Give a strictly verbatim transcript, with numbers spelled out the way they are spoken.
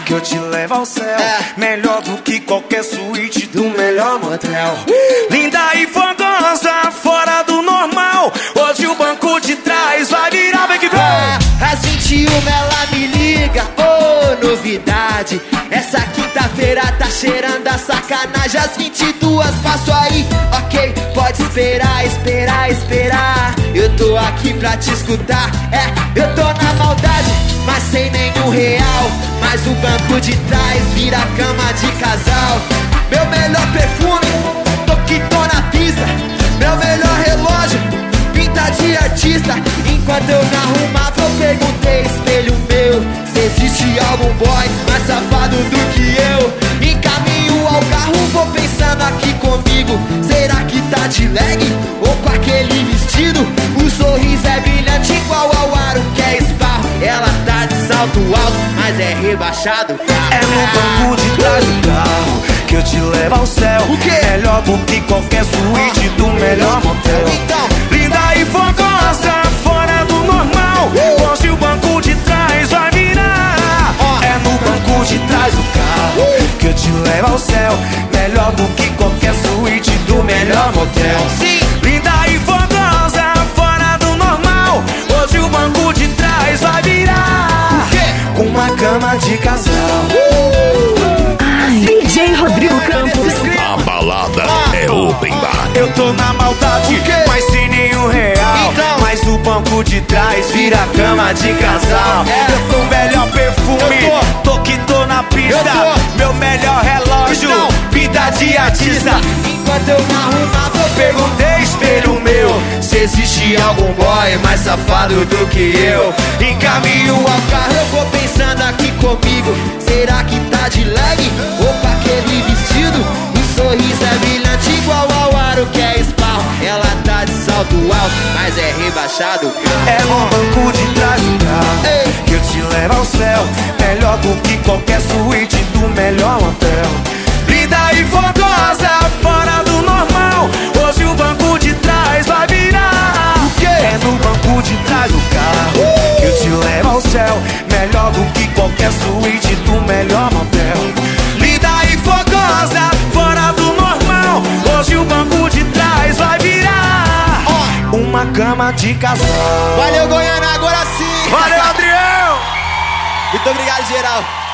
que eu te levo ao céu. É. Melhor do que qualquer suíte do melhor motel. uh! Linda e fogosa, fora do normal. Hoje o banco de trás vai virar, vem que vem. É, às vinte e uma ela me liga, ô oh, novidade. Essa quinta-feira tá cheirando a sacanagem. Às vinte e duas passo aí, ok, pode esperar, esperar, esperar. Eu tô aqui pra te escutar, é, eu tô na maldade, mas sem nenhum real. Mas o banco de trás vira cama de casal. Meu melhor perfume, tô que tô na pista. Meu melhor relógio, pinta de artista. Enquanto eu me arrumava eu perguntei, espelho meu, se existe algum boy mais safado do que eu. Encaminho ao carro, vou pensando aqui comigo, será que tá de leg ou com aquele vestido? O sorriso é brilhante igual ao aro que é esparro. Ela tá de salto alto, mas é rebaixado. É no banco de trás do carro que eu te levo ao céu. O quê? Melhor do que qualquer suíte do melhor motel. Então, linda e fogosa, fora do normal. Uh! Hoje o banco de trás vai virar. Uh! É no banco de trás do carro Uh! que eu te levo ao céu. Melhor do que qualquer suíte do melhor motel. sim, Linda e fogosa, fora do normal. Hoje o banco de trás vai virar. o quê? Uma cama de casal. D J Rodrigo Campos. A balada é open bar. Eu tô na maldade, O quê? mas sem nenhum real. Então. Mas o banco de trás vira cama de casal. É. Eu tô melhor perfume, Eu tô que tô na pista. Eu tô. Meu melhor relógio, Então. pinta de artista. Enquanto eu me arrumava eu Perguntei, espelho meu, se existe algum boy mais safado do que eu. Encaminho ao carro, eu vou pensando aqui comigo, será que tá de leg ou com aquele vestido? O sorriso é brilhante igual ao aro que é esparro. Ela tá de salto alto, mas é rebaixado. é no banco de trás do carro Ei. que eu te levo ao céu. Melhor do que qualquer suíte do melhor motel. Linda e fogosa, fora do normal. Hoje o banco de trás vai virar. O quê? É no banco de trás do carro Uh! que eu te levo ao céu. Melhor do que qualquer suíte do melhor motel. Linda e fogosa, fora do normal. Hoje o banco de trás vai virar. Ó. Uma cama de casal. Valeu, Goiânia, agora sim. Valeu, Adriel! Muito obrigado, geral.